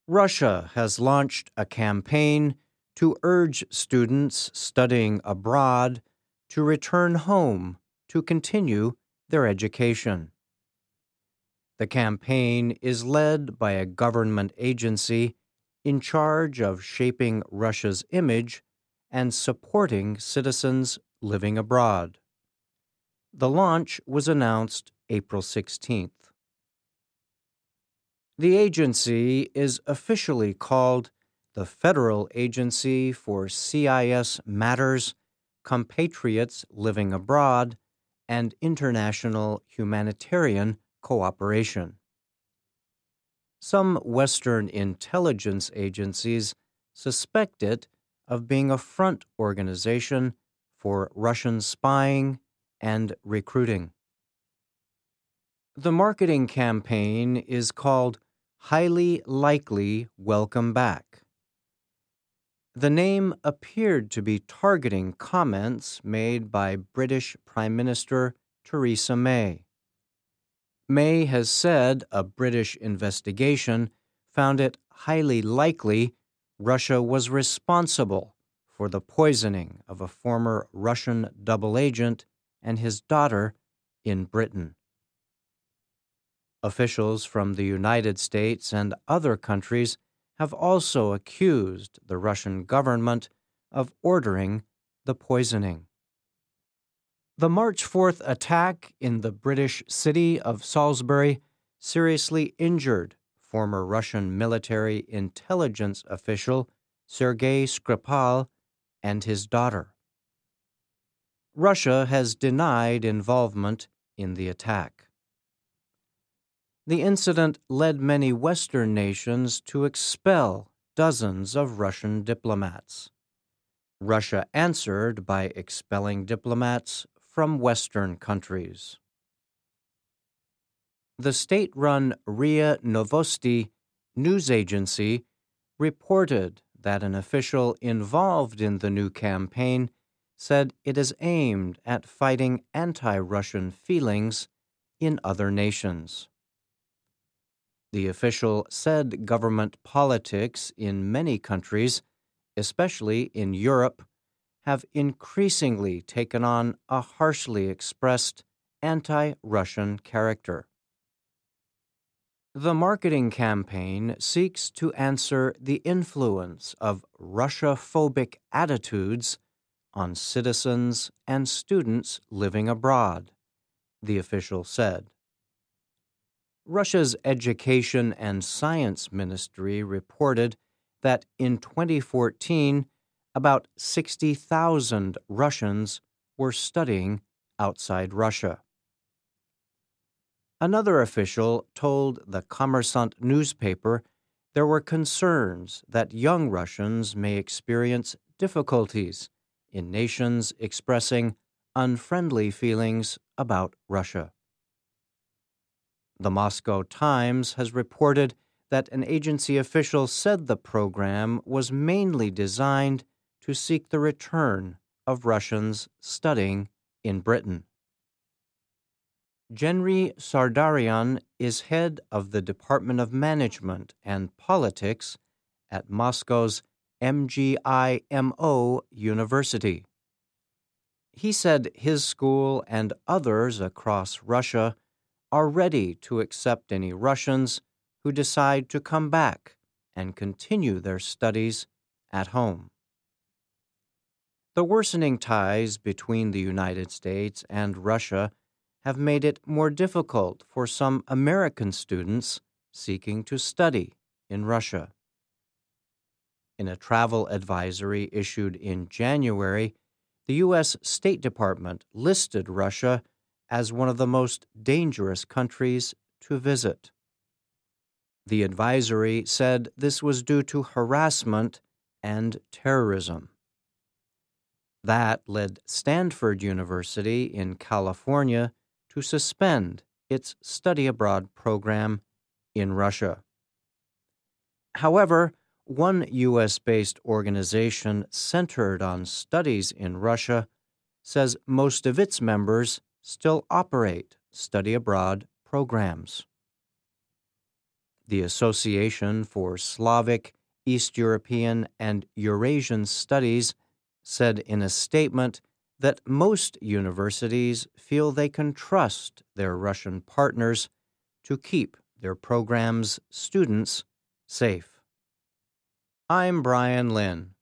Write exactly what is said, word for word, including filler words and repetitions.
Russia has launched a campaign to urge students studying abroad to return home to continue their education. The campaign is led by a government agency in charge of shaping Russia's image and supporting citizens living abroad. The launch was announced April sixteenth. The agency is officially called the Federal Agency for C I S Matters, Compatriots Living Abroad, and International Humanitarian Cooperation. Some Western intelligence agencies suspect it of being a front organization for Russian spying and recruiting. The marketing campaign is called Highly Likely Welcome Back. The name appeared to be targeting comments made by British Prime Minister Theresa May. May has said a British investigation found it highly likely Russia was responsible for the poisoning of a former Russian double agent and his daughter in Britain. Officials from the United States and other countries have also accused the Russian government of ordering the poisoning. The March fourth attack in the British city of Salisbury seriously injured former Russian military intelligence official Sergei Skripal and his daughter. Russia has denied involvement in the attack. The incident led many Western nations to expel dozens of Russian diplomats. Russia answered by expelling diplomats from Western countries. The state-run R I A Novosti news agency reported that an official involved in the new campaign said it is aimed at fighting anti-Russian feelings in other nations. The official said government politics in many countries, especially in Europe, have increasingly taken on a harshly expressed anti-Russian character. The marketing campaign seeks to answer the influence of Russia-phobic attitudes on citizens and students living abroad, the official said. Russia's Education and Science Ministry reported that in twenty fourteen, about sixty thousand Russians were studying outside Russia. Another official told the Kommersant newspaper there were concerns that young Russians may experience difficulties in nations expressing unfriendly feelings about Russia. The Moscow Times has reported that an agency official said the program was mainly designed to seek the return of Russians studying in Britain. Genry Sardarian is head of the Department of Management and Politics at Moscow's M G I M O University. He said his school and others across Russia are ready to accept any Russians who decide to come back and continue their studies at home. The worsening ties between the United States and Russia have made it more difficult for some American students seeking to study in Russia. In a travel advisory issued in January, the U S State Department listed Russia as one of the most dangerous countries to visit. The advisory said this was due to harassment and terrorism. That led Stanford University in California to suspend its study abroad program in Russia. However, one U S-based organization centered on studies in Russia says most of its members still operate study abroad programs. The Association for Slavic, East European, and Eurasian Studies said in a statement that most universities feel they can trust their Russian partners to keep their program's students safe. I'm Brian Lynn.